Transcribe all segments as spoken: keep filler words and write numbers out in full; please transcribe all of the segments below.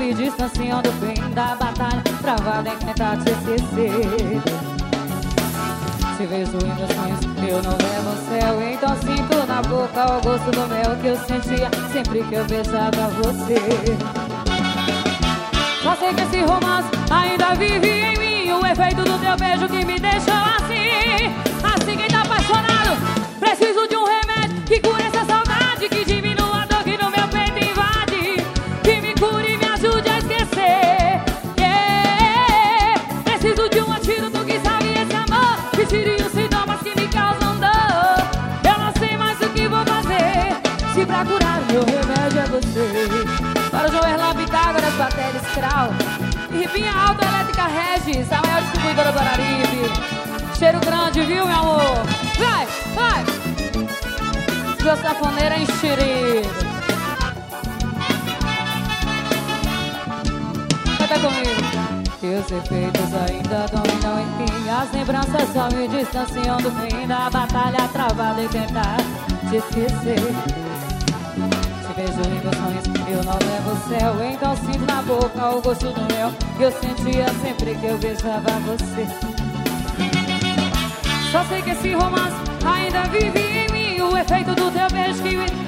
me distanciando do fim da batalha, travada em tentar te esquecer. Te vejo em meus sonhos, eu não levo o céu. Então sinto na boca o gosto do mel que eu sentia sempre que eu beijava você. Só sei que esse romance ainda vive em mim, o efeito do teu beijo que me deixou assim. Assim quem tá apaixonado, preciso de um remédio que cure essa saudade, que diminua a dor que no meu peito invade, que me cure e me ajude a esquecer. Yeah. Preciso de um antídoto que salve esse amor, que tire os sintomas que me causam dor. Eu não sei mais o que vou fazer, se pra curar o meu remédio é você. Para o Joerlan Pitágoras, Bateria Escral e Ripinha Autoelétrica Regis, a maior distribuidora do Araripe. Cheiro grande, viu, meu amor? Vai, vai! Meu safoneiro é enxerido. Canta comigo. Que os efeitos ainda dominam em mim, as lembranças só me distanciam do fim da batalha travada em tentar te esquecer. Vejo em meus sonhos, eu não levo o céu. Então sinto na boca o gosto do mel que eu sentia sempre que eu beijava você. Só sei que esse romance ainda vive em mim, o efeito do teu beijo que me...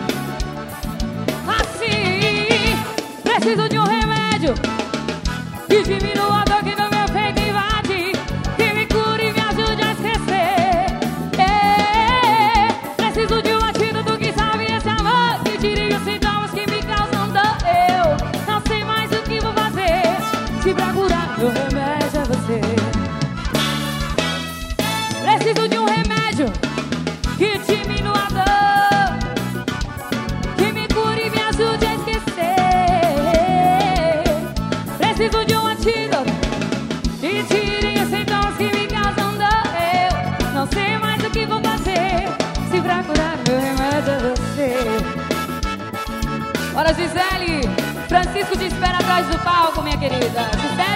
Assim, preciso de um remédio que diminua a dor que no meu peito invade, que me cure e me ajude a esquecer. É, preciso de um antídoto que salve esse amor, que tire os sintomas que me causam dor. Eu não sei mais o que vou fazer, se pra curar meu remédio é você. Preciso de um remédio que diminua a dor, que me cure e me ajude a esquecer. Preciso de um antídoto que tire os sintomas que me causam dor. Eu não sei mais o que vou fazer, se pra curar meu remédio é você. Bora, Gisele! Francisco te espera atrás do palco, minha querida. Gisele!